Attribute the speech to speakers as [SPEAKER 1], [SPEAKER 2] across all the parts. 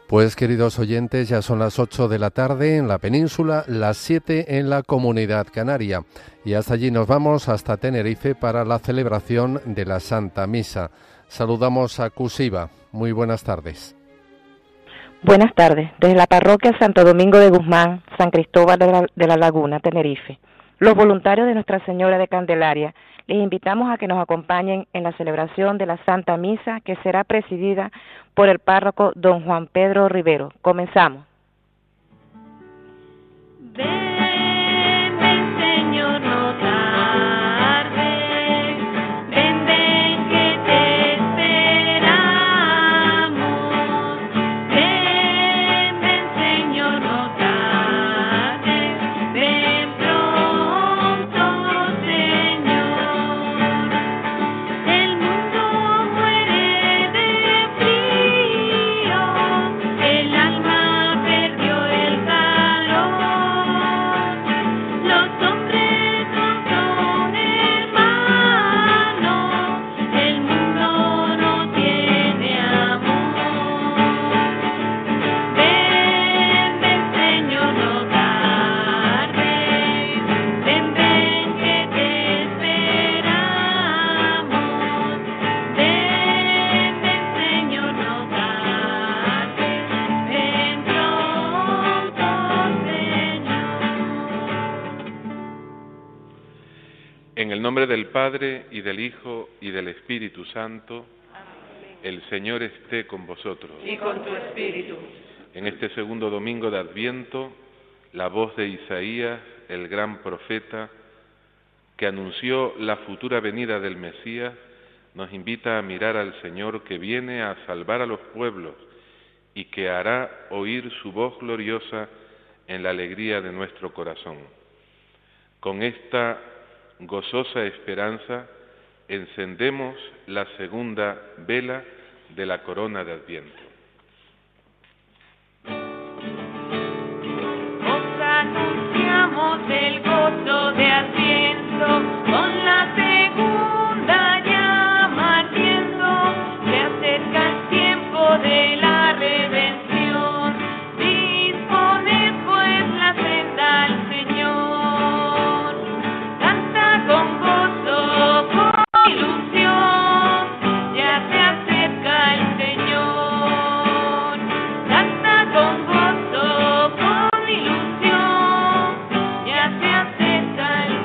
[SPEAKER 1] Pues queridos oyentes, ya son las 8 de la tarde en la península, las 7 en la Comunidad Canaria. Y hasta allí nos vamos, hasta Tenerife, para la celebración de la Santa Misa. Saludamos a Cusiva. Muy buenas tardes.
[SPEAKER 2] Buenas tardes. Desde la parroquia Santo Domingo de Guzmán, San Cristóbal de la Laguna, Tenerife, los voluntarios de Nuestra Señora de Candelaria, les invitamos a que nos acompañen en la celebración de la Santa Misa, que será presidida por el párroco don Juan Pedro Rivero. Comenzamos.
[SPEAKER 3] Ven, ven, Señor, no tardes. Ven, ven, que te esperamos. Ven, ven, Señor, no tardes. Ven pronto, Señor. El mundo muere de frío. El alma perdió el calor. Los hombres no son hermanos, el mundo no tiene amor. Ven, ven, Señor, no tardes. Ven, ven, que te esperamos. Ven, ven, Señor, no tardes. Ven pronto,
[SPEAKER 4] En el nombre del Padre, y del Hijo, y del Espíritu Santo, el Señor esté con vosotros.
[SPEAKER 3] y con tu espíritu.
[SPEAKER 4] En este segundo domingo de Adviento, la voz de Isaías, el gran profeta, que anunció la futura venida del Mesías, nos invita a mirar al Señor que viene a salvar a los pueblos y que hará oír su voz gloriosa en la alegría de nuestro corazón. Con esta gozosa esperanza encendemos la segunda vela de la corona de Adviento.
[SPEAKER 3] Os anunciamos el gozo de Adviento, con la segunda llama ardiendo, se acerca el tiempo de la redención. Disponed pues la senda al Señor, canta con gozo, con ilusión, ya se acerca el Señor. Canta con gozo, con ilusión, ya se acerca el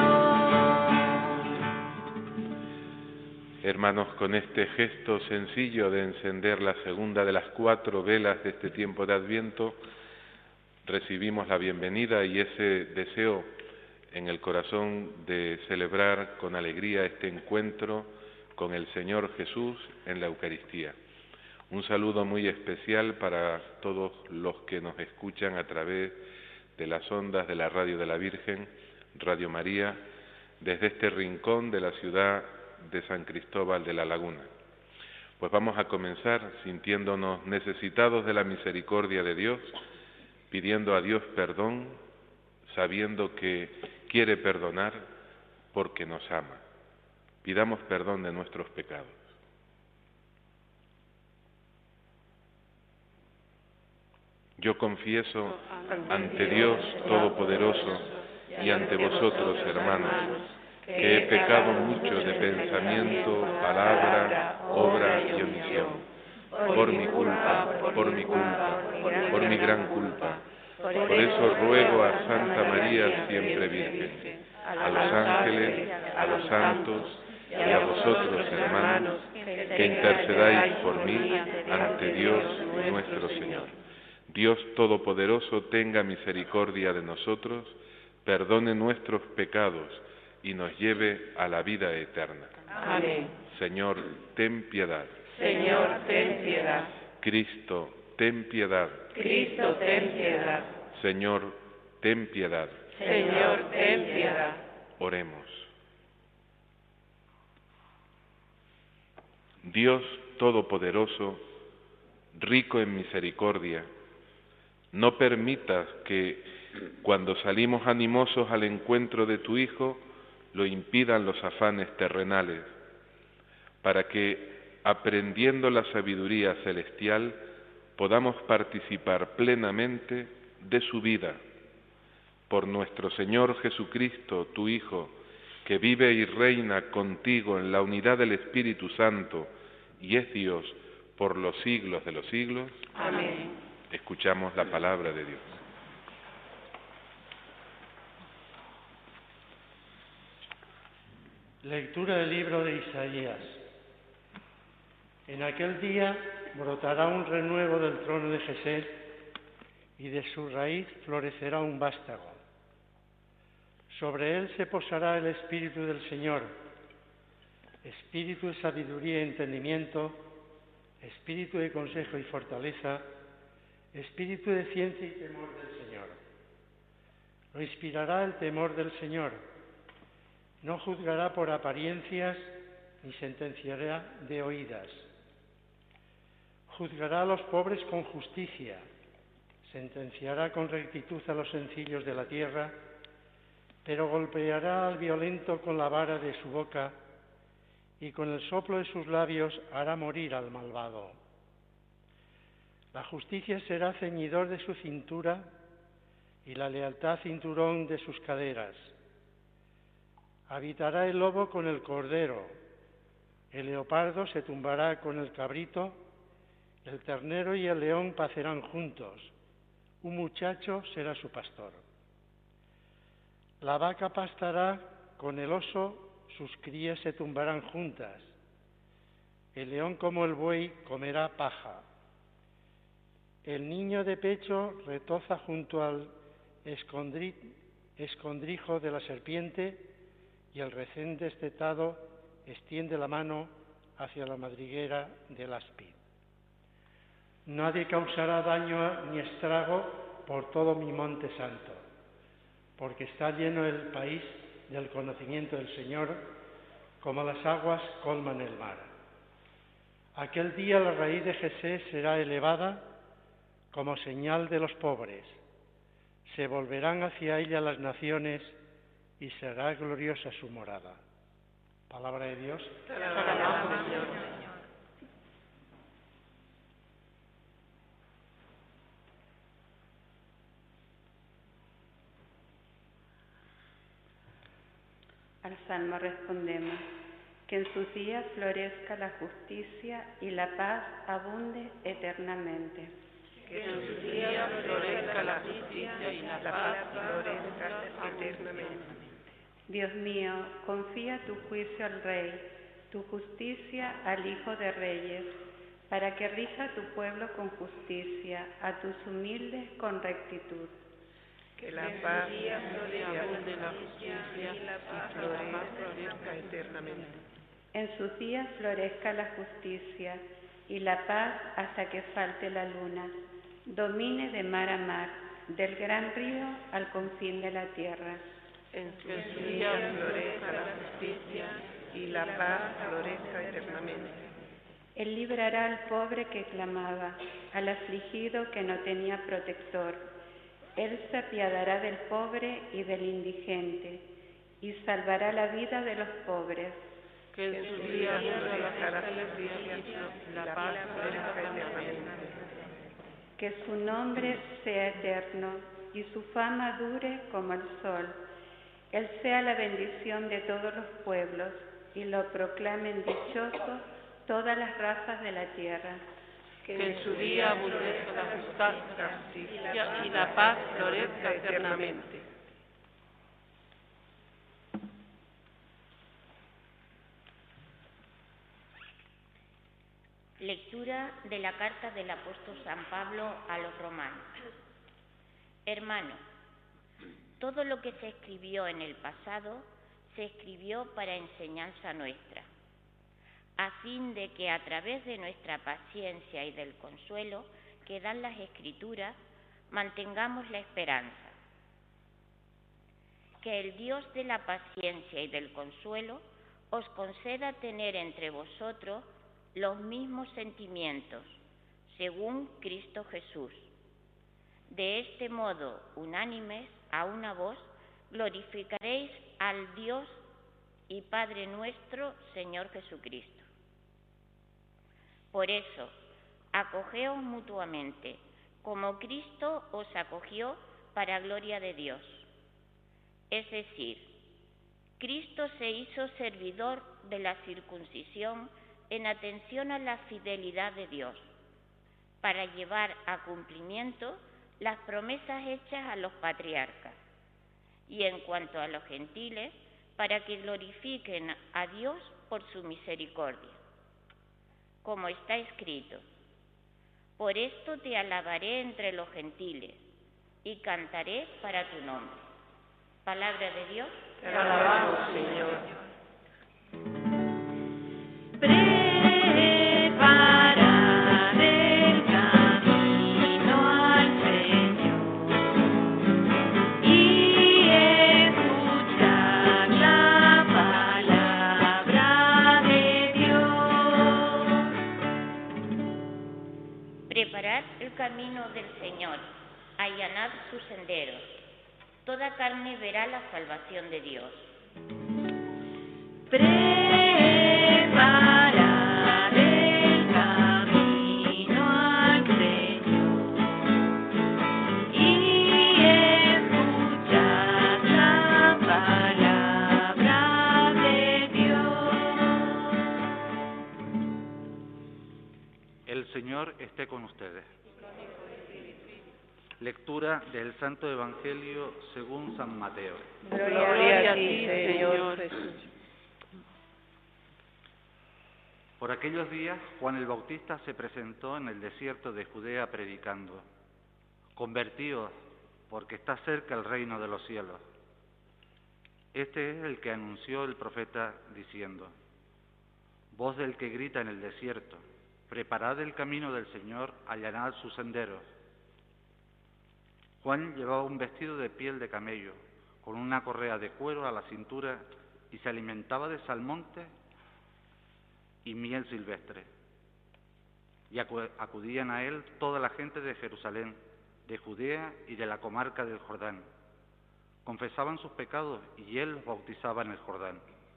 [SPEAKER 3] Señor.
[SPEAKER 4] Hermanos, con este gesto sencillo de encender la segunda de las 4 velas de este tiempo de Adviento, recibimos la bienvenida y ese deseo en el corazón de celebrar con alegría este encuentro con el Señor Jesús en la Eucaristía. Un saludo muy especial para todos los que nos escuchan a través de las ondas de la Radio de la Virgen, Radio María, desde este rincón de la ciudad de San Cristóbal de la Laguna. Pues vamos a comenzar sintiéndonos necesitados de la misericordia de Dios, pidiendo a Dios perdón, sabiendo que quiere perdonar porque nos ama. Pidamos perdón de nuestros pecados. Yo confieso ante Dios Todopoderoso y ante vosotros, hermanos, que he pecado mucho de pensamiento, palabra, obra y omisión, por mi culpa, por mi gran culpa. Por eso ruego a Santa María siempre Virgen, a los ángeles, a los santos y a vosotros, hermanos, que intercedáis por mí ante Dios nuestro Señor. Dios Todopoderoso tenga misericordia de nosotros, perdone nuestros pecados y nos lleve a la vida eterna.
[SPEAKER 3] Amén.
[SPEAKER 4] Señor, ten piedad.
[SPEAKER 3] Señor, ten piedad.
[SPEAKER 4] Cristo, ten piedad.
[SPEAKER 3] Cristo, ten piedad.
[SPEAKER 4] Señor, ten piedad.
[SPEAKER 3] Señor, ten piedad.
[SPEAKER 4] Oremos. Dios Todopoderoso, rico en misericordia, no permitas que, cuando salimos animosos al encuentro de tu Hijo, lo impidan los afanes terrenales, para que, aprendiendo la sabiduría celestial, podamos participar plenamente de su vida. Por nuestro Señor Jesucristo, tu Hijo, que vive y reina contigo en la unidad del Espíritu Santo y es Dios por los siglos de los siglos.
[SPEAKER 3] Amén.
[SPEAKER 4] Escuchamos la palabra de Dios.
[SPEAKER 5] Lectura del libro de Isaías. En aquel día brotará un renuevo del trono de Jesé y de su raíz florecerá un vástago. Sobre él se posará el Espíritu del Señor, Espíritu de sabiduría y entendimiento, Espíritu de consejo y fortaleza, Espíritu de ciencia y temor del Señor. Lo inspirará el temor del Señor. No juzgará por apariencias ni sentenciará de oídas. Juzgará a los pobres con justicia, sentenciará con rectitud a los sencillos de la tierra, pero golpeará al violento con la vara de su boca y con el soplo de sus labios hará morir al malvado. La justicia será ceñidor de su cintura y la lealtad cinturón de sus caderas. Habitará el lobo con el cordero, el leopardo se tumbará con el cabrito, el ternero y el león pacerán juntos, un muchacho será su pastor. La vaca pastará con el oso, sus crías se tumbarán juntas, el león como el buey comerá paja. El niño de pecho retoza junto al escondrijo de la serpiente y el recién destetado extiende la mano hacia la madriguera del áspid. Nadie causará daño ni estrago por todo mi monte santo, porque está lleno el país del conocimiento del Señor, como las aguas colman el mar. Aquel día la raíz de Jesé será elevada como señal de los pobres. Se volverán hacia ella las naciones y será gloriosa su morada. Palabra de Dios.
[SPEAKER 3] Te alabamos, Señor.
[SPEAKER 6] Al Salmo respondemos: que en sus días florezca la justicia y la paz abunde eternamente.
[SPEAKER 3] Que en sus días florezca la justicia y la paz florezca eternamente.
[SPEAKER 6] Dios mío, confía tu juicio al Rey, tu justicia al Hijo de Reyes, para que rija a tu pueblo con justicia, a tus humildes con rectitud.
[SPEAKER 3] Que la paz y abunde la justicia y la paz florezca eternamente.
[SPEAKER 6] En sus días florezca la justicia y la paz hasta que falte la luna, domine de mar a mar, del gran río al confín de la tierra.
[SPEAKER 3] En sus días florezca la justicia y la paz florezca eternamente.
[SPEAKER 6] Él librará al pobre que clamaba, al afligido que no tenía protector. Él se apiadará del pobre y del indigente, y salvará la vida de los pobres.
[SPEAKER 3] Que en sus días florezca la justicia y la paz florezca eternamente.
[SPEAKER 6] Que su nombre sea eterno y su fama dure como el sol. Él sea la bendición de todos los pueblos y lo proclamen dichoso todas las razas de la tierra.
[SPEAKER 3] Que en su día abundezca la justicia y la paz florezca eternamente.
[SPEAKER 7] Lectura de la carta del apóstol San Pablo a los romanos. Hermano, todo lo que se escribió en el pasado se escribió para enseñanza nuestra, a fin de que a través de nuestra paciencia y del consuelo que dan las Escrituras, mantengamos la esperanza. Que el Dios de la paciencia y del consuelo os conceda tener entre vosotros los mismos sentimientos, según Cristo Jesús. De este modo, unánimes, a una voz, glorificaréis al Dios y Padre nuestro, Señor Jesucristo. Por eso, Acogeos mutuamente, como Cristo os acogió para gloria de Dios. Es decir, Cristo se hizo servidor de la circuncisión en atención a la fidelidad de Dios, para llevar a cumplimiento las promesas hechas a los patriarcas, y en cuanto a los gentiles, para que glorifiquen a Dios por su misericordia. Como está escrito: por esto te alabaré entre los gentiles, y cantaré para tu nombre. Palabra de Dios.
[SPEAKER 3] Te alabamos, Señor.
[SPEAKER 8] Preparad el camino al Señor y escuchad la palabra de Dios.
[SPEAKER 7] Preparad el camino del Señor, allanad sus senderos. Toda carne verá la salvación de Dios.
[SPEAKER 8] Preparad el camino al Señor y escuchad la palabra de Dios.
[SPEAKER 9] El Señor esté con ustedes. Lectura del Santo Evangelio según San Mateo.
[SPEAKER 3] Gloria a ti, Señor Jesús.
[SPEAKER 9] Por aquellos días, Juan el Bautista se presentó en el desierto de Judea predicando: convertíos, porque está cerca el reino de los cielos. Este es el que anunció el profeta diciendo: voz del que grita en el desierto, preparad el camino del Señor, allanad sus senderos. Juan llevaba un vestido de piel de camello, con una correa de cuero a la cintura, y se alimentaba de salmonte y miel silvestre. Y acudían a él toda la gente de Jerusalén, de Judea y de la comarca del Jordán. Confesaban sus pecados y él los bautizaba en el Jordán.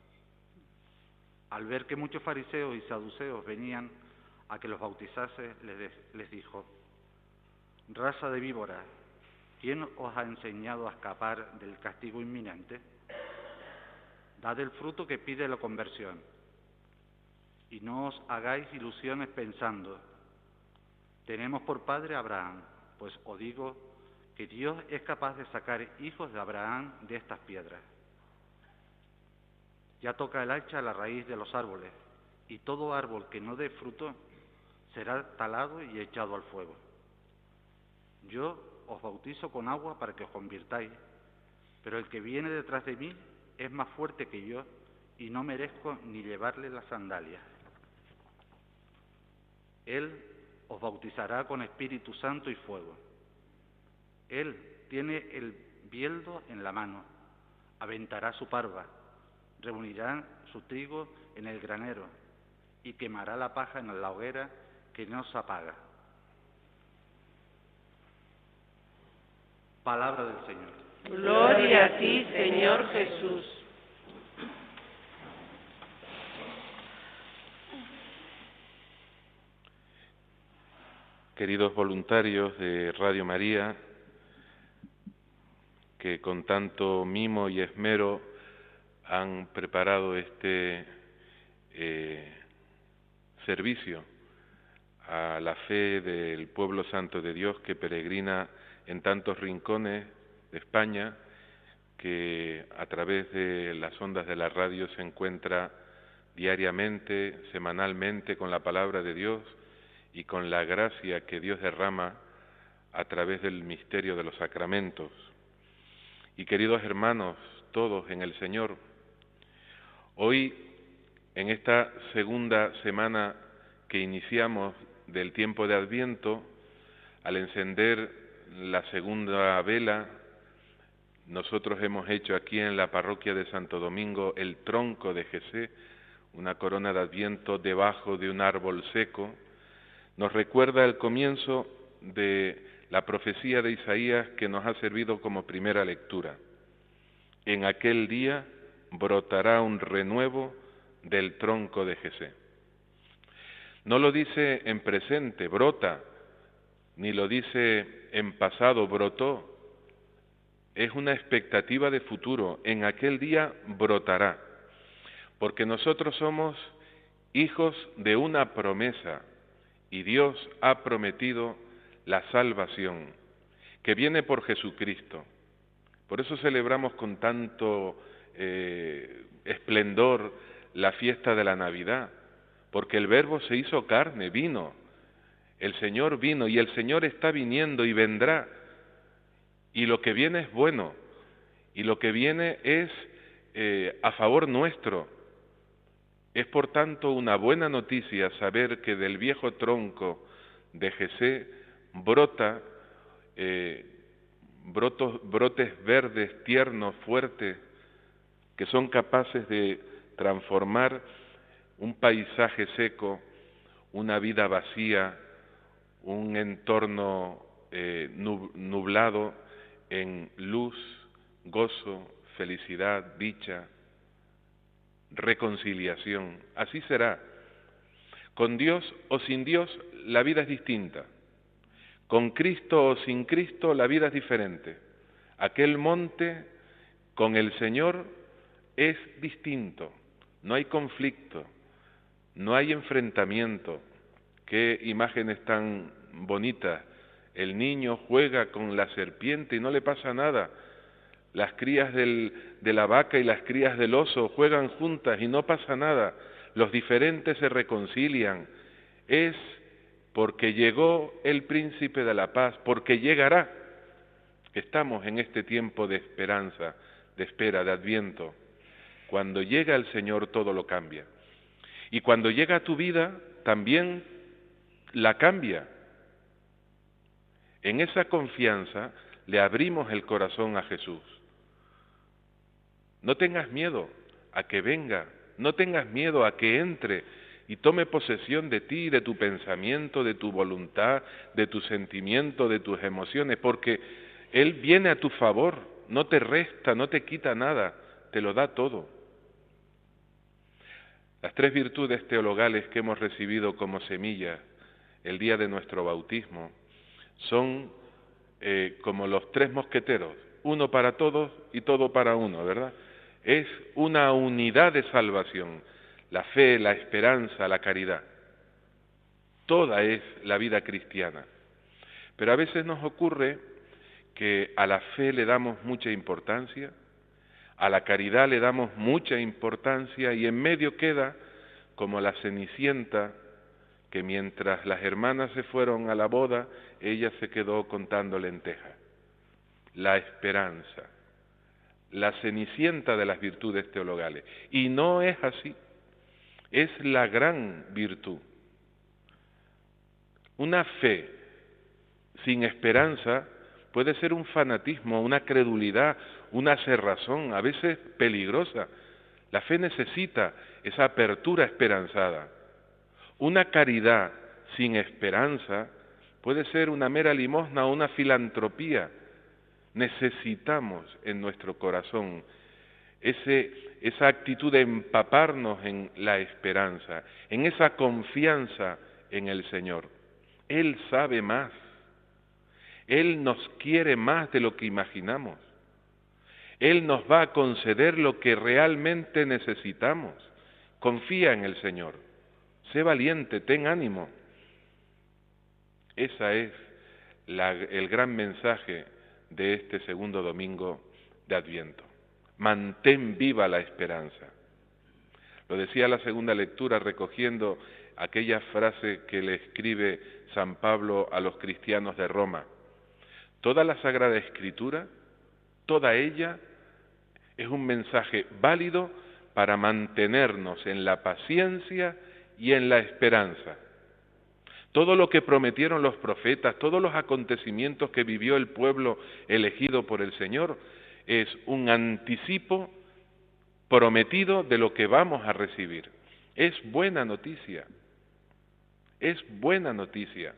[SPEAKER 9] Al ver que muchos fariseos y saduceos venían a que los bautizase, les dijo: raza de víboras, ¿quién os ha enseñado a escapar del castigo inminente? Dad el fruto que pide la conversión, y no os hagáis ilusiones pensando: tenemos por padre a Abraham, pues os digo que Dios es capaz de sacar hijos de Abraham de estas piedras. Ya toca el hacha a la raíz de los árboles, y todo árbol que no dé fruto será talado y echado al fuego. Yo os bautizo con agua para que os convirtáis, pero el que viene detrás de mí es más fuerte que yo, y no merezco ni llevarle las sandalias. Él os bautizará con Espíritu Santo y fuego. Él tiene el bieldo en la mano, aventará su parva, reunirá su trigo en el granero y quemará la paja en la hoguera que no se apaga. Palabra del Señor.
[SPEAKER 3] Gloria a ti, Señor Jesús.
[SPEAKER 4] Queridos voluntarios de Radio María, que con tanto mimo y esmero han preparado este servicio a la fe del pueblo santo de Dios que peregrina en tantos rincones de España, que a través de las ondas de la radio se encuentra diariamente, semanalmente con la palabra de Dios y con la gracia que Dios derrama a través del misterio de los sacramentos. Y queridos hermanos, todos en el Señor, hoy, en esta segunda semana que iniciamos del tiempo de Adviento, al encender la segunda vela, nosotros hemos hecho aquí en la parroquia de Santo Domingo el tronco de Jesé, una corona de Adviento debajo de un árbol seco. Nos recuerda el comienzo de la profecía de Isaías que nos ha servido como primera lectura. En aquel día brotará un renuevo del tronco de Jesé. No lo dice en presente, brota, ni lo dice en pasado, brotó. Es una expectativa de futuro. En aquel día brotará, porque nosotros somos hijos de una promesa y Dios ha prometido la salvación que viene por Jesucristo. Por eso celebramos con tanto esplendor la fiesta de la Navidad, porque el Verbo se hizo carne, vino, el Señor vino y el Señor está viniendo y vendrá, y lo que viene es bueno, y lo que viene es a favor nuestro. Es por tanto una buena noticia saber que del viejo tronco de Jesé brota brotes verdes, tiernos, fuertes, que son capaces de transformar un paisaje seco, una vida vacía, un entorno nublado en luz, gozo, felicidad, dicha, reconciliación. Así será. Con Dios o sin Dios la vida es distinta. Con Cristo o sin Cristo la vida es diferente. Aquel monte con el Señor es distinto. No hay conflicto, no hay enfrentamiento. Qué imágenes tan bonitas. El niño juega con la serpiente y no le pasa nada. Las crías de la vaca y las crías del oso juegan juntas y no pasa nada. Los diferentes se reconcilian. Es porque llegó el príncipe de la paz, porque llegará. Estamos en este tiempo de esperanza, de espera, de Adviento. Cuando llega el Señor todo lo cambia. Y cuando llega a tu vida también la cambia. En esa confianza le abrimos el corazón a Jesús. No tengas miedo a que venga, no tengas miedo a que entre y tome posesión de ti, de tu pensamiento, de tu voluntad, de tu sentimiento, de tus emociones, porque Él viene a tu favor, no te resta, no te quita nada, te lo da todo. Las 3 virtudes teologales que hemos recibido como semilla el día de nuestro bautismo son como los 3 mosqueteros, uno para todos y todo para uno, ¿verdad? Es una unidad de salvación, la fe, la esperanza, la caridad. Toda es la vida cristiana. Pero a veces nos ocurre que a la fe le damos mucha importancia, a la caridad le damos mucha importancia y en medio queda como la Cenicienta, que mientras las hermanas se fueron a la boda, ella se quedó contando lentejas. La esperanza, la Cenicienta de las virtudes teologales. Y no es así, es la gran virtud. Una fe sin esperanza puede ser un fanatismo, una credulidad, una cerrazón, a veces peligrosa. La fe necesita esa apertura esperanzada. Una caridad sin esperanza puede ser una mera limosna o una filantropía. Necesitamos en nuestro corazón esa actitud de empaparnos en la esperanza, en esa confianza en el Señor. Él sabe más. Él nos quiere más de lo que imaginamos. Él nos va a conceder lo que realmente necesitamos. Confía en el Señor. Sé valiente, ten ánimo. Ese es el gran mensaje de este segundo domingo de Adviento. Mantén viva la esperanza. Lo decía la segunda lectura recogiendo aquella frase que le escribe San Pablo a los cristianos de Roma. Toda la Sagrada Escritura, toda ella es un mensaje válido para mantenernos en la paciencia y en la esperanza. Todo lo que prometieron los profetas, todos los acontecimientos que vivió el pueblo elegido por el Señor, es un anticipo prometido de lo que vamos a recibir. Es buena noticia, es buena noticia.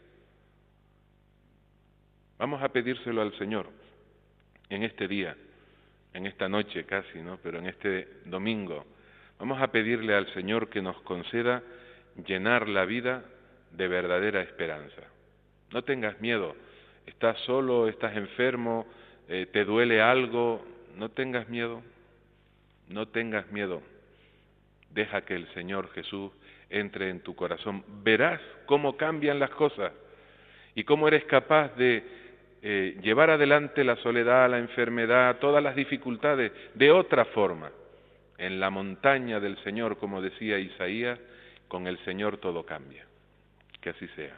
[SPEAKER 4] Vamos a pedírselo al Señor en este día, en esta noche casi, ¿no? Pero en este domingo. Vamos a pedirle al Señor que nos conceda llenar la vida de verdadera esperanza. No tengas miedo, estás solo, estás enfermo, te duele algo, no tengas miedo, no tengas miedo. Deja que el Señor Jesús entre en tu corazón. Verás cómo cambian las cosas y cómo eres capaz de llevar adelante la soledad, la enfermedad, todas las dificultades de otra forma. En la montaña del Señor, como decía Isaías, con el Señor todo cambia. Que así sea.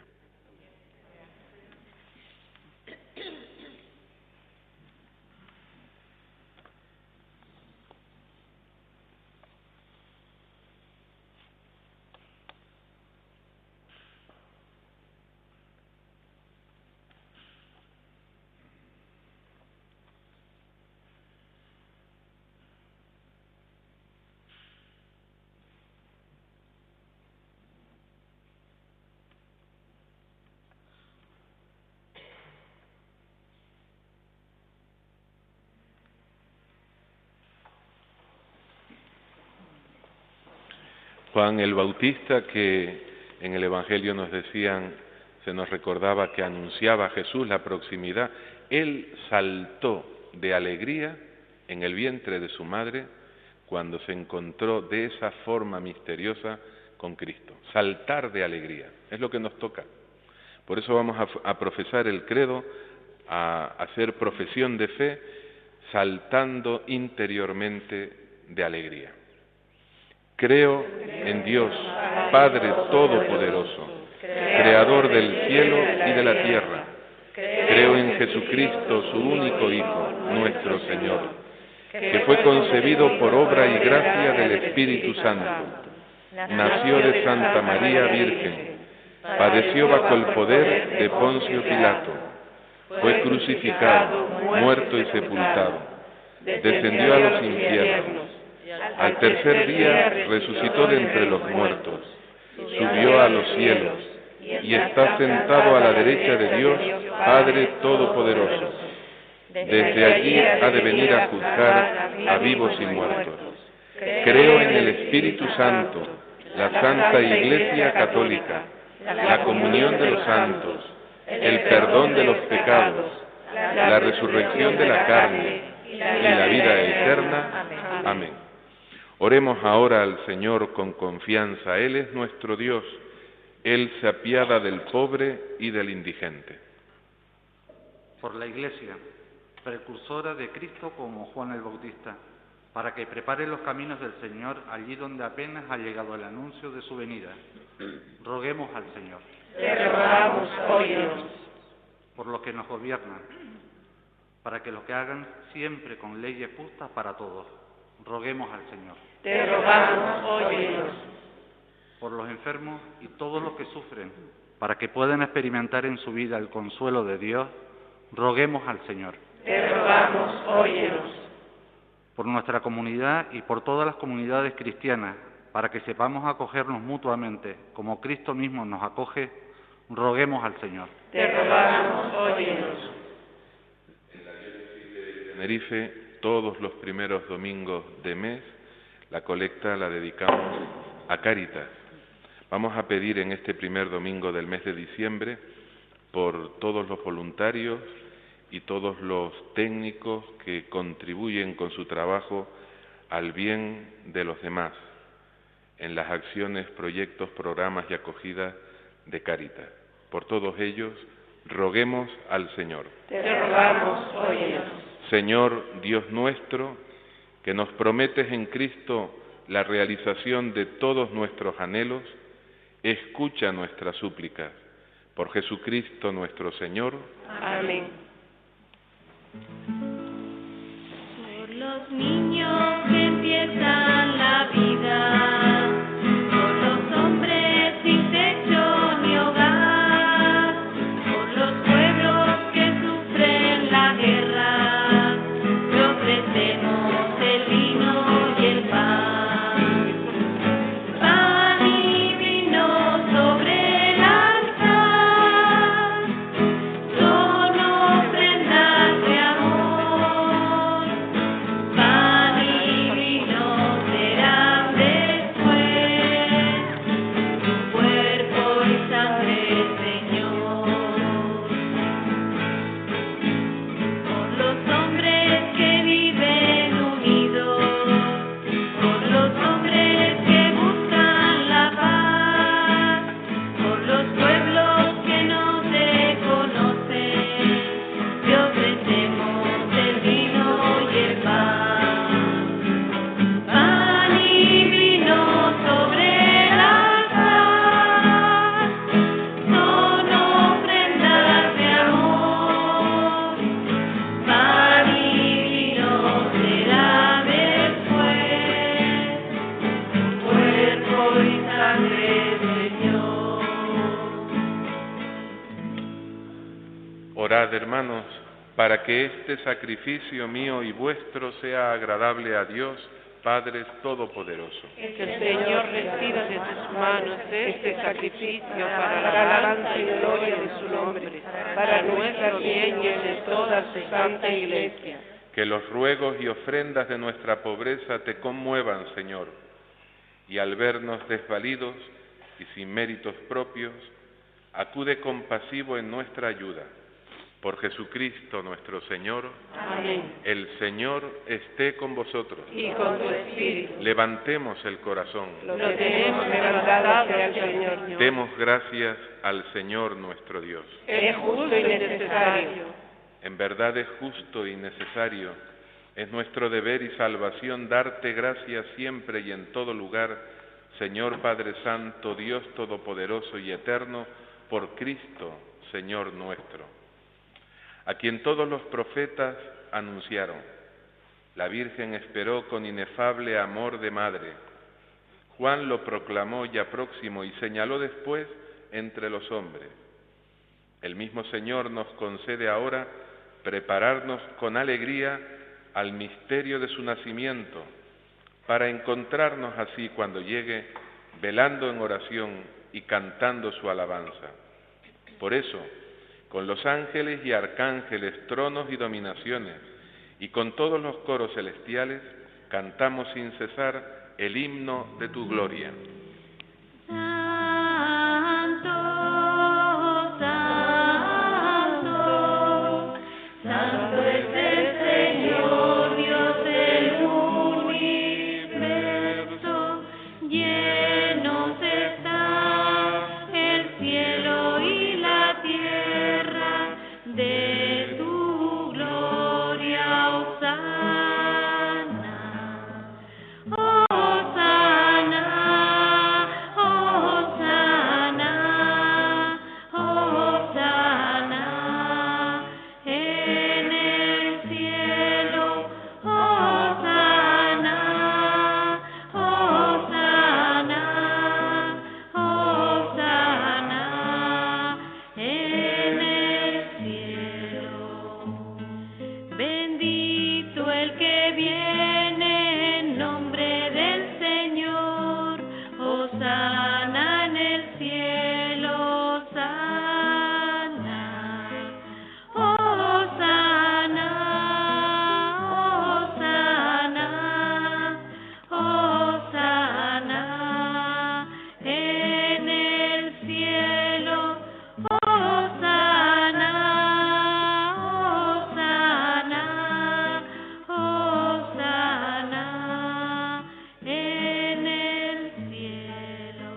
[SPEAKER 4] Juan el Bautista, que en el Evangelio nos decían, se nos recordaba que anunciaba a Jesús la proximidad, él saltó de alegría en el vientre de su madre cuando se encontró de esa forma misteriosa con Cristo. Saltar de alegría, es lo que nos toca. Por eso vamos a profesar el credo, a hacer profesión de fe, saltando interiormente de alegría. Creo en Dios, Padre Todopoderoso, Creador del cielo y de la tierra. Creo en Jesucristo, su único Hijo, nuestro Señor, que fue concebido por obra y gracia del Espíritu Santo. Nació de Santa María Virgen, padeció bajo el poder de Poncio Pilato, fue crucificado, muerto y sepultado, descendió a los infiernos. Al tercer día resucitó de entre los muertos, subió a los cielos y está sentado a la derecha de Dios, Padre Todopoderoso. Desde allí ha de venir a juzgar a vivos y muertos. Creo en el Espíritu Santo, la Santa Iglesia Católica, la comunión de los santos, el perdón de los pecados, la resurrección de la carne y la vida eterna. Amén. Oremos ahora al Señor con confianza. Él es nuestro Dios. Él se apiada del pobre y del indigente.
[SPEAKER 9] Por la Iglesia, precursora de Cristo como Juan el Bautista, para que prepare los caminos del Señor allí donde apenas ha llegado el anuncio de su venida. Roguemos al Señor.
[SPEAKER 3] Te rogamos, óyenos.
[SPEAKER 9] Por los que nos gobiernan, para que los que hagan siempre con leyes justas para todos. Roguemos al Señor.
[SPEAKER 3] Te rogamos, óyenos.
[SPEAKER 9] Por los enfermos y todos los que sufren, para que puedan experimentar en su vida el consuelo de Dios, roguemos al Señor.
[SPEAKER 3] Te rogamos, óyenos.
[SPEAKER 9] Por nuestra comunidad y por todas las comunidades cristianas, para que sepamos acogernos mutuamente, como Cristo mismo nos acoge, roguemos al Señor.
[SPEAKER 3] Te rogamos, óyenos.
[SPEAKER 4] En la diócesis de Tenerife, todos los primeros domingos de mes, la colecta la dedicamos a Cáritas. Vamos a pedir en este primer domingo del mes de diciembre por todos los voluntarios y todos los técnicos que contribuyen con su trabajo al bien de los demás en las acciones, proyectos, programas y acogidas de Cáritas. Por todos ellos, roguemos al Señor.
[SPEAKER 3] Te rogamos, óyenos.
[SPEAKER 4] Señor Dios nuestro, que nos prometes en Cristo la realización de todos nuestros anhelos, escucha nuestras súplicas. Por Jesucristo nuestro Señor.
[SPEAKER 3] Amén.
[SPEAKER 8] Por los niños que empiezan la vida, por los hombres sin techo ni hogar, por los pueblos que sufren la guerra, te ofrecemos el vino y el pan. Pan y vino sobre el altar, son ofrendas de amor. Pan y
[SPEAKER 4] Orad, hermanos, para que este sacrificio mío y vuestro sea agradable a Dios, Padre Todopoderoso.
[SPEAKER 3] Que el Señor reciba de tus manos este sacrificio para la alabanza y gloria de su nombre, para nuestro bien y el de toda su santa Iglesia.
[SPEAKER 4] Que los ruegos y ofrendas de nuestra pobreza te conmuevan, Señor, y al vernos desvalidos y sin méritos propios, acude compasivo en nuestra ayuda. Por Jesucristo nuestro Señor.
[SPEAKER 3] Amén.
[SPEAKER 4] El Señor esté con vosotros.
[SPEAKER 3] Y con tu espíritu.
[SPEAKER 4] Levantemos el corazón.
[SPEAKER 3] Lo tenemos levantado hacia el Señor.
[SPEAKER 4] Demos gracias al Señor nuestro Dios.
[SPEAKER 3] Es justo y necesario.
[SPEAKER 4] En verdad es justo y necesario. Es nuestro deber y salvación darte gracias siempre y en todo lugar, Señor Padre Santo, Dios Todopoderoso y Eterno, por Cristo, Señor nuestro, a quien todos los profetas anunciaron. La Virgen esperó con inefable amor de madre. Juan lo proclamó ya próximo y señaló después entre los hombres. El mismo Señor nos concede ahora prepararnos con alegría al misterio de su nacimiento, para encontrarnos así cuando llegue, velando en oración y cantando su alabanza. Por eso, con los ángeles y arcángeles, tronos y dominaciones, y con todos los coros celestiales, cantamos sin cesar el himno de tu gloria.
[SPEAKER 8] Santo, santo, santo es el Señor, Dios del universo, llenos está el cielo y la tierra de tu gloria, Hosana, Hosana, Hosana, Hosana, en el cielo, Hosana, Hosana, Hosana, en el cielo. Bendito el que viene en nombre del Señor, Hosana en el cielo, Hosana, Hosana, Hosana, Hosana, en el cielo, Hosana, Hosana, Hosana, en el cielo.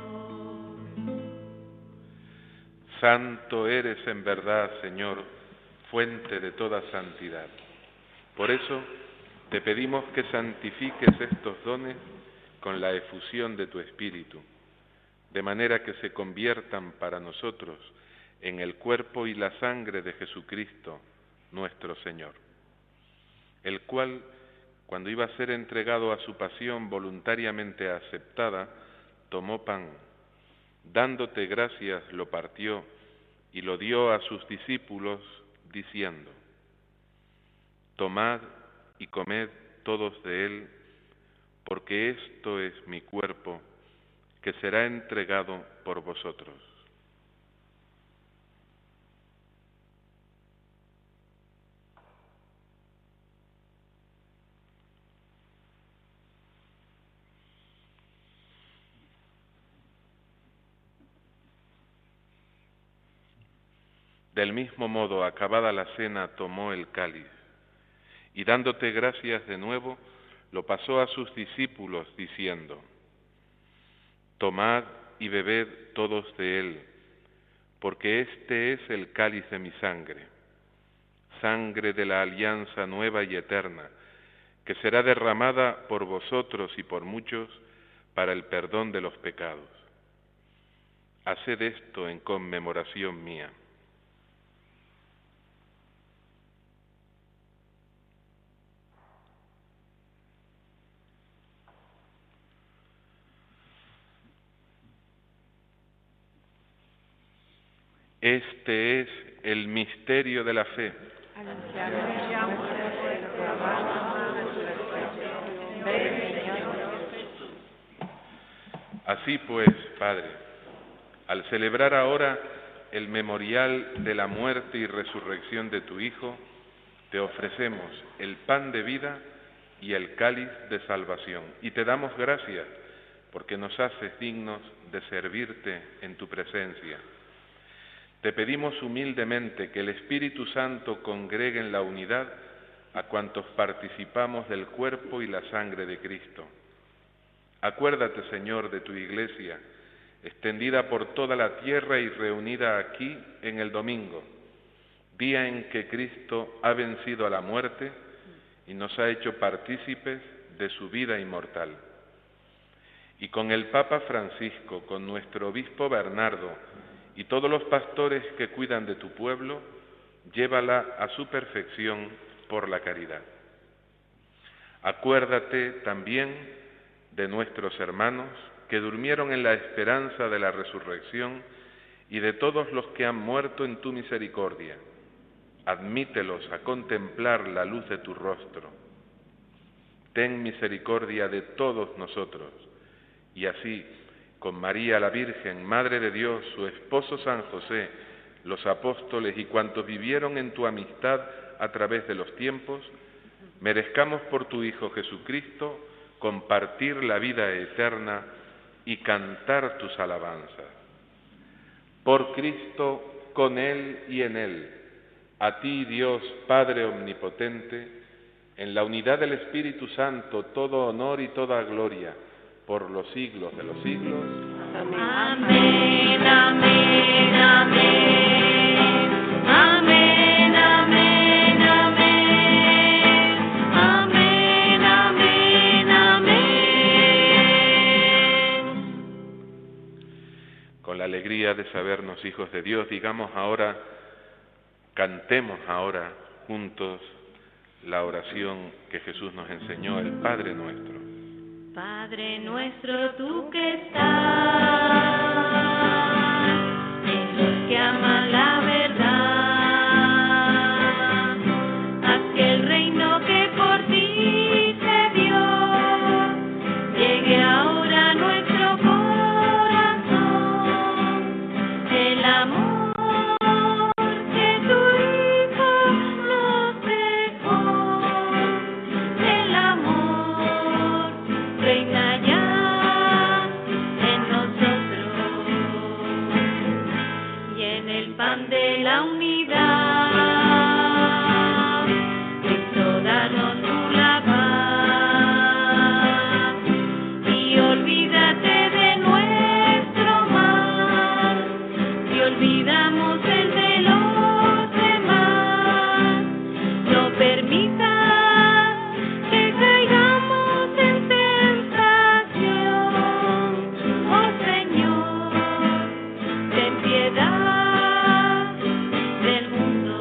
[SPEAKER 4] Santo eres en verdad, Señor, fuente de toda santidad. Por eso te pedimos que santifiques estos dones con la efusión de tu Espíritu, de manera que se conviertan para nosotros en el cuerpo y la sangre de Jesucristo, nuestro Señor, el cual, cuando iba a ser entregado a su pasión voluntariamente aceptada, tomó pan, dándote gracias, lo partió y lo dio a sus discípulos, diciendo: Tomad y comed todos de él, porque esto es mi cuerpo, que será entregado por vosotros. Del mismo modo, acabada la cena, tomó el cáliz, y dándote gracias de nuevo, lo pasó a sus discípulos, diciendo: Tomad y bebed todos de él, porque este es el cáliz de mi sangre, sangre de la alianza nueva y eterna, que será derramada por vosotros y por muchos para el perdón de los pecados. Haced esto en conmemoración mía. Este es el misterio de la fe. Así pues, Padre, al celebrar ahora el memorial de la muerte y resurrección de tu Hijo, te ofrecemos el pan de vida y el cáliz de salvación, y te damos gracias porque nos haces dignos de servirte en tu presencia. Te pedimos humildemente que el Espíritu Santo congregue en la unidad a cuantos participamos del cuerpo y la sangre de Cristo. Acuérdate, Señor, de tu Iglesia, extendida por toda la tierra y reunida aquí en el domingo, día en que Cristo ha vencido a la muerte y nos ha hecho partícipes de su vida inmortal. Y con el Papa Francisco, con nuestro obispo Bernardo y todos los pastores que cuidan de tu pueblo, llévala a su perfección por la caridad. Acuérdate también de nuestros hermanos que durmieron en la esperanza de la resurrección y de todos los que han muerto en tu misericordia. Admítelos a contemplar la luz de tu rostro. Ten misericordia de todos nosotros, y así, con María la Virgen, Madre de Dios, su esposo San José, los apóstoles y cuantos vivieron en tu amistad a través de los tiempos, merezcamos por tu Hijo Jesucristo compartir la vida eterna y cantar tus alabanzas. Por Cristo, con Él y en Él, a ti, Dios Padre Omnipotente, en la unidad del Espíritu Santo, todo honor y toda gloria, por los siglos de los siglos.
[SPEAKER 8] Amén, amén, amén, amén, amén, amén, amén, amén, amén.
[SPEAKER 4] Con la alegría de sabernos hijos de Dios, digamos ahora, cantemos ahora juntos la oración que Jesús nos enseñó, el Padre Nuestro.
[SPEAKER 8] Padre nuestro, tú que estás en los que aman la verdad, haz que el reino que por ti se dio llegue ahora a nuestro corazón. El amor que tu Hijo nos dejó, el amor reina ya en nosotros, y en el pan de la unidad, Cristo danos tú la paz, y olvídate de nuestro mal, y olvidamos el de los demás, no permitas que caigamos en tentación, oh Señor, ten piedad del mundo.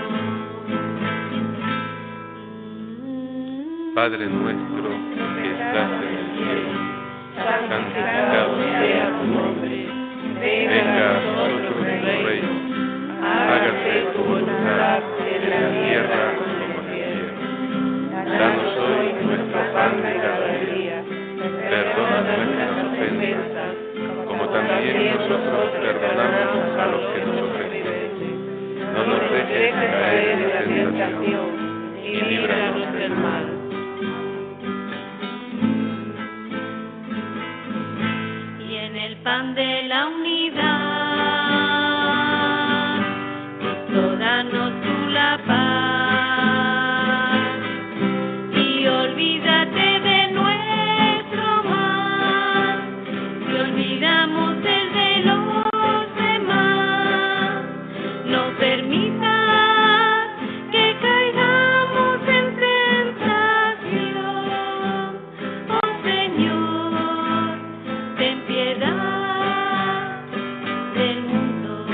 [SPEAKER 4] Padre nuestro que estás en el cielo, santificado sea tu nombre. Venga a nosotros tu reino. Hágase tu voluntad en la tierra como en el cielo. Danos hoy nuestro pan de cada día. Perdona nuestras ofensas, como también nosotros perdonamos a los que nos ofenden. No nos dejes caer en la tentación y líbranos del mal.
[SPEAKER 8] Y en el pan de la unidad, Cristo danos tú la paz, y olvídate de nuestro mal, y olvidamos el de los demás, no permitas que caigamos en tentación, oh Señor, ten piedad del mundo.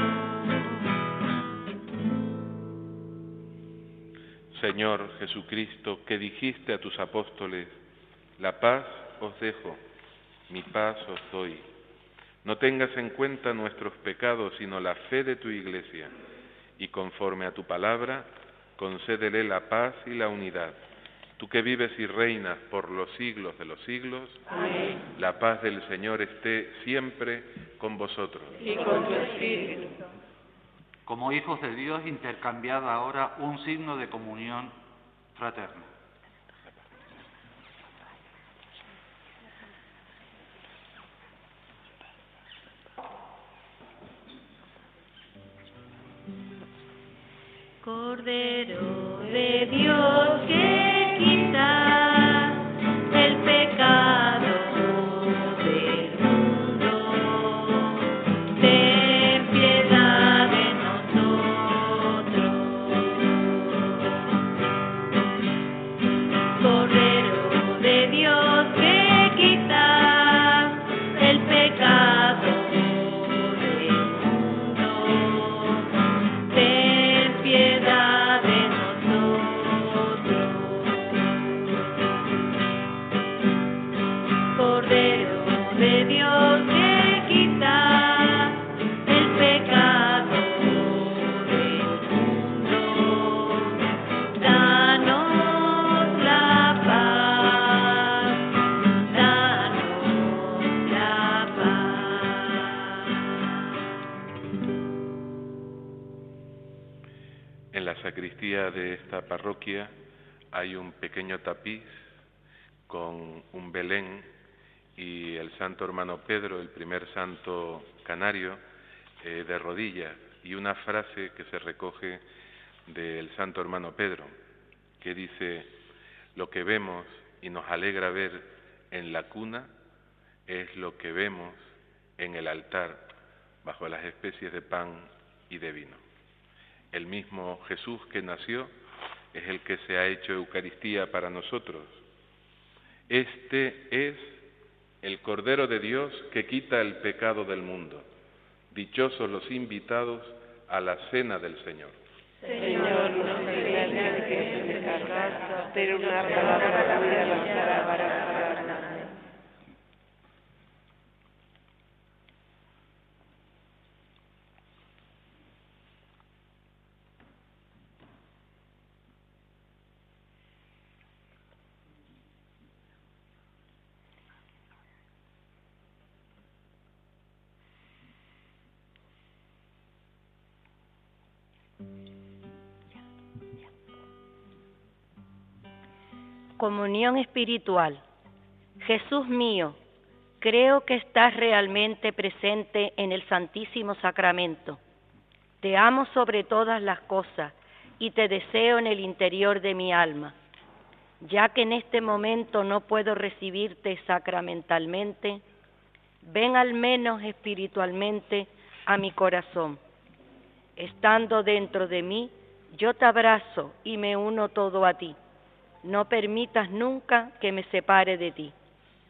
[SPEAKER 4] Señor Jesucristo, que dijiste a tus apóstoles, la paz os dejo, mi paz os doy. no tengas en cuenta nuestros pecados, sino la fe de tu Iglesia, y conforme a tu palabra, concédele la paz y la unidad. Tú que vives y reinas por los siglos de los siglos,
[SPEAKER 3] Amén.
[SPEAKER 4] La paz del Señor esté siempre con vosotros.
[SPEAKER 3] Y con tu espíritu.
[SPEAKER 9] Como hijos de Dios, intercambiad ahora un signo de comunión fraterna.
[SPEAKER 8] Cordero de Dios que quitas el pecado del mundo, ten piedad de nosotros. Cordero de Dios que quitas el pecado del mundo, ten piedad de nosotros. Cordero de Dios que quita el pecado del mundo, danos la paz, danos la paz.
[SPEAKER 4] En la sacristía de esta parroquia hay un pequeño tapiz con un Belén y el santo hermano Pedro, el primer santo canario, de rodillas, y una frase que se recoge del santo hermano Pedro, que dice: lo que vemos y nos alegra ver en la cuna es lo que vemos en el altar bajo las especies de pan y de vino. El mismo Jesús que nació es el que se ha hecho Eucaristía para nosotros. Este es el Cordero de Dios que quita el pecado del mundo. Dichosos los invitados a la cena del Señor.
[SPEAKER 3] Señor, no soy digna de que entres en mi casa, pero una palabra tuya bastará para sanarme.
[SPEAKER 10] Comunión espiritual. Jesús mío, creo que estás realmente presente en el Santísimo Sacramento. Te amo sobre todas las cosas y te deseo en el interior de mi alma. Ya que en este momento no puedo recibirte sacramentalmente, ven al menos espiritualmente a mi corazón. Estando dentro de mí, yo te abrazo y me uno todo a ti. No permitas nunca que me separe de ti.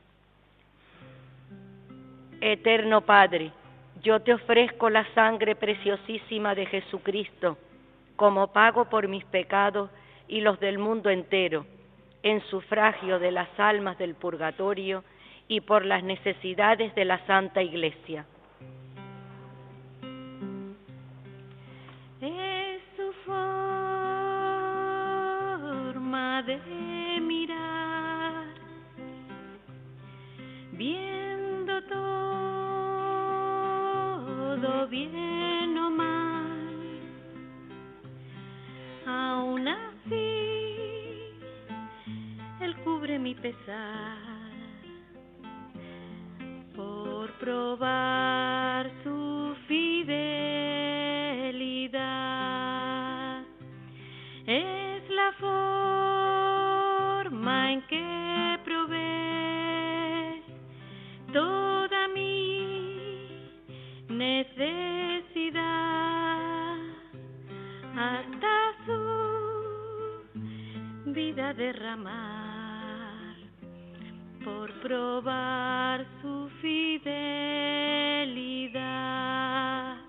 [SPEAKER 10] Eterno Padre, yo te ofrezco la sangre preciosísima de Jesucristo como pago por mis pecados y los del mundo entero, en sufragio de las almas del purgatorio y por las necesidades de la Santa Iglesia.
[SPEAKER 8] Es su forma de mirar, viendo todo bien o mal, aún así Él cubre mi pesar, por probar su fidelidad. Es la forma en que provee toda mi necesidad, hasta su vida derramar, por probar su fidelidad.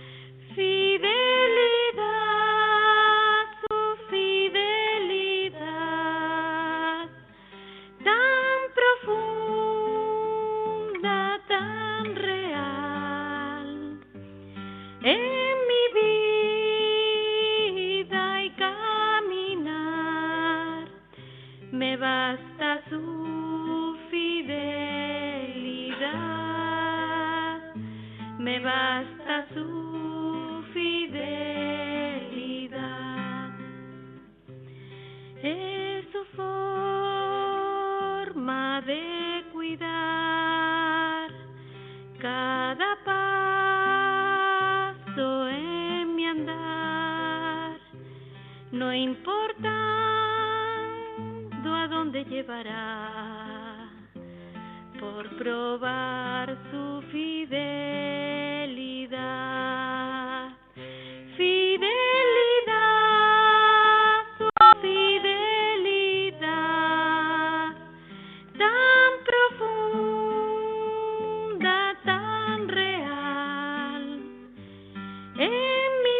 [SPEAKER 8] Fidelidad, su fidelidad, tan profunda, tan real. En mi vida y caminar me basta su fidelidad, me basta su fidelidad. Es su forma de cuidar cada paso en mi andar, no importando a dónde llevará, por probar su fidelidad. Fidelidad, su fidelidad, tan profunda, tan real, en mi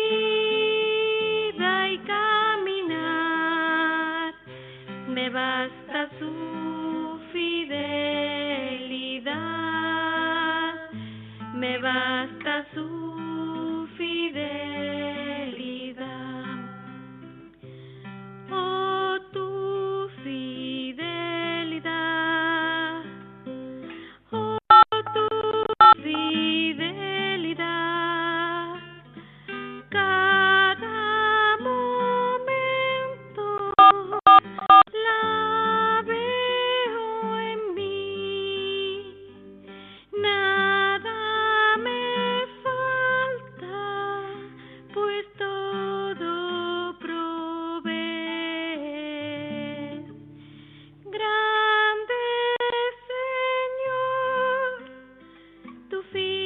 [SPEAKER 8] vida y caminar, me basta su fidelidad, me basta su fidelidad. Oh, tu fidelidad, oh, tu fidelidad, cada momento la veo en mí, nada me falta, pues todo provees. Grande Señor, tu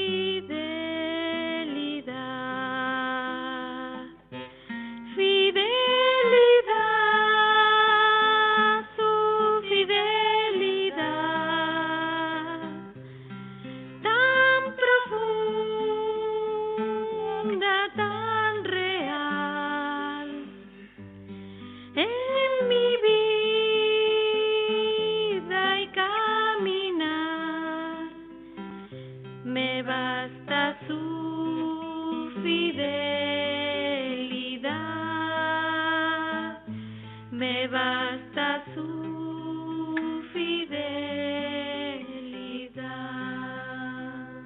[SPEAKER 8] fidelidad, fidelidad, su fidelidad, tan profunda, tan real, en mi vida y caminar, me basta su fidelidad, me basta su fidelidad.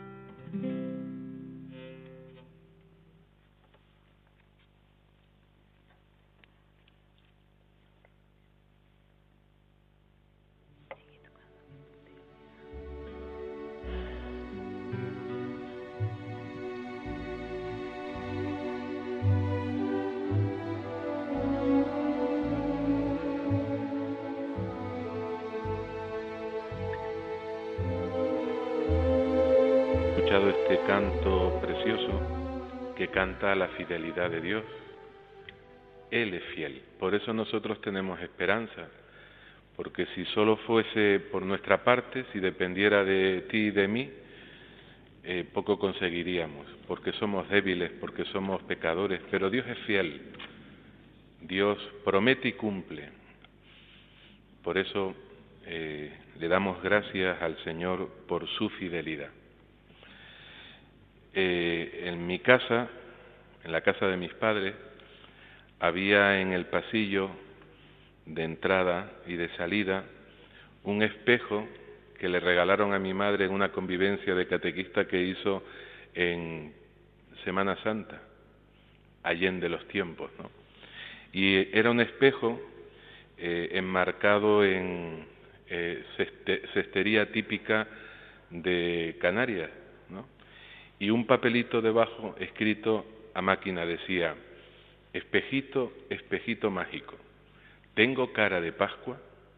[SPEAKER 4] Escuchado este canto precioso que canta la fidelidad de Dios. Él es fiel, por eso nosotros tenemos esperanza, porque si solo fuese por nuestra parte, si dependiera de ti y de mí, poco conseguiríamos, porque somos débiles, porque somos pecadores, pero Dios es fiel, Dios promete y cumple. Por eso le damos gracias al Señor por su fidelidad. En mi casa, en la casa de mis padres, había en el pasillo de entrada y de salida un espejo que le regalaron a mi madre en una convivencia de catequista que hizo en Semana Santa, allende los tiempos, ¿no? Y era un espejo enmarcado en cestería típica de Canarias, ¿no? Y un papelito debajo escrito a máquina decía: espejito, espejito mágico, ¿tengo cara de Pascua?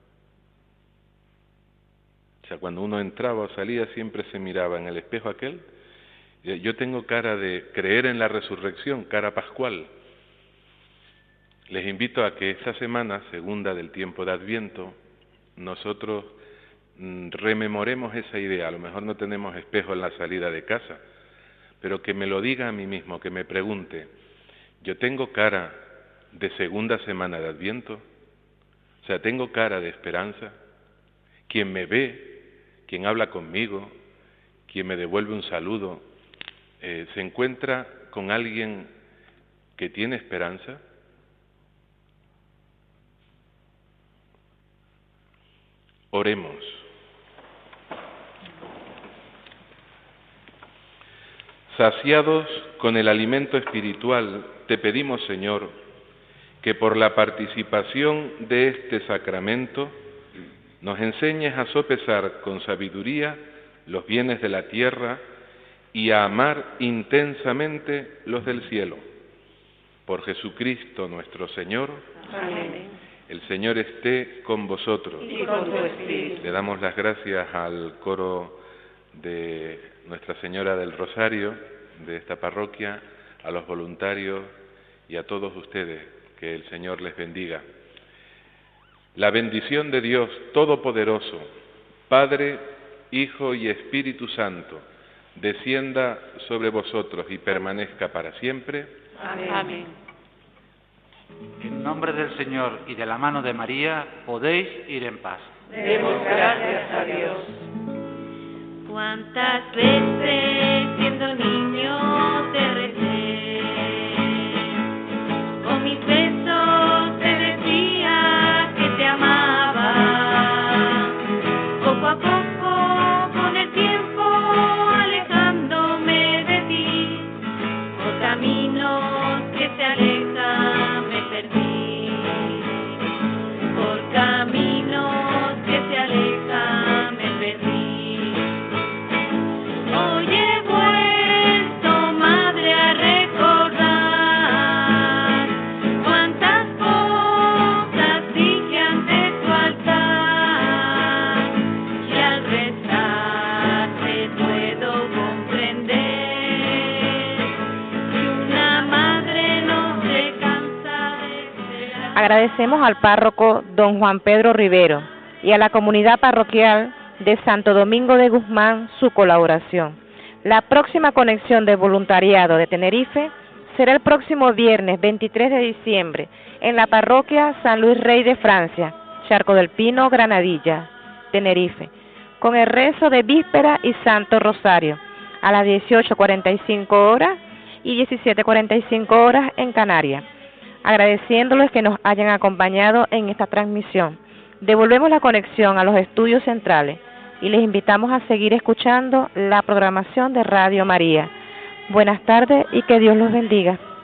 [SPEAKER 4] O sea, cuando uno entraba o salía siempre se miraba en el espejo aquel. Yo tengo cara de creer en la resurrección, cara pascual. Les invito a que esta semana, segunda del tiempo de Adviento, nosotros rememoremos esa idea. A lo mejor no tenemos espejo en la salida de casa, pero que me lo diga a mí mismo, que me pregunte: ¿yo tengo cara de segunda semana de Adviento? O sea, ¿tengo cara de esperanza? Quien me ve, quien habla conmigo, quien me devuelve un saludo, ¿Se encuentra con alguien que tiene esperanza? Oremos. Saciados con el alimento espiritual, te pedimos, Señor, que por la participación de este sacramento nos enseñes a sopesar con sabiduría los bienes de la tierra y a amar intensamente los del cielo. Por Jesucristo nuestro Señor.
[SPEAKER 3] Amén.
[SPEAKER 4] El Señor esté con vosotros.
[SPEAKER 3] Y con tu espíritu.
[SPEAKER 4] Le damos las gracias al coro de Nuestra Señora del Rosario, de esta parroquia, a los voluntarios y a todos ustedes, que el Señor les bendiga. La bendición de Dios Todopoderoso, Padre, Hijo y Espíritu Santo, descienda sobre vosotros y permanezca para siempre.
[SPEAKER 3] Amén.
[SPEAKER 9] En nombre del Señor y de la mano de María, podéis ir en paz.
[SPEAKER 3] Demos gracias a Dios.
[SPEAKER 8] Cuántas veces siendo niño te recé, con mis besos te decía que te amaba, poco a poco con el tiempo alejándome de ti, por caminos que te alejan me perdí, por caminos que te alejan me perdí. Hoy he vuelto, madre, a recordar cuántas cosas dije ante tu altar, y al rezar te puedo comprender que una madre no se cansa de esperar.
[SPEAKER 2] Agradecemos al párroco don Juan Pedro Rivero y a la comunidad parroquial de Santo Domingo de Guzmán su colaboración. La próxima conexión de voluntariado de Tenerife será el próximo viernes 23 de diciembre en la parroquia San Luis Rey de Francia, Charco del Pino, Granadilla, Tenerife, con el rezo de Víspera y Santo Rosario a las 18:45 horas y 17:45 horas en Canarias. Agradeciéndoles que nos hayan acompañado en esta transmisión. Devolvemos la conexión a los estudios centrales y les invitamos a seguir escuchando la programación de Radio María. Buenas tardes y que Dios los bendiga.